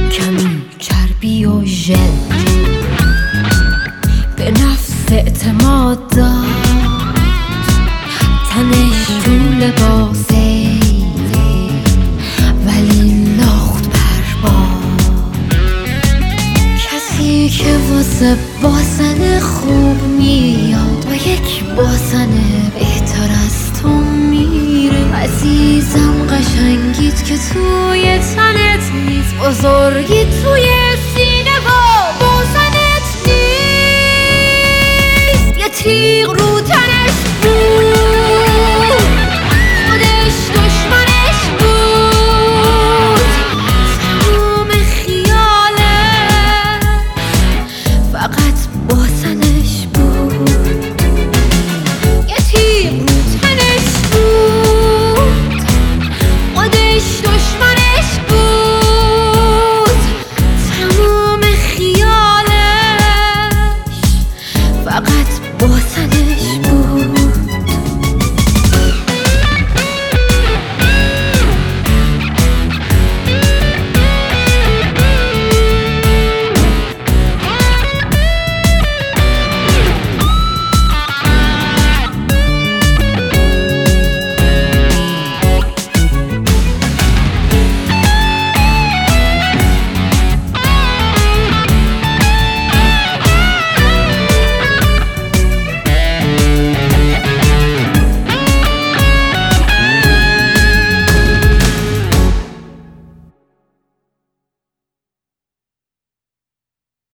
کمی چربی و ژل، به نفس اعتماد داد، تنش تو لباسه ولی لاخت پرباد. کسی که واسه باسن خوب میاد با یک باسن بهتر از تو میره. عزیزم قشنگیت که توی تنت نیست، بزرگی توی سینه و باسنت نیست. یه تیغ رو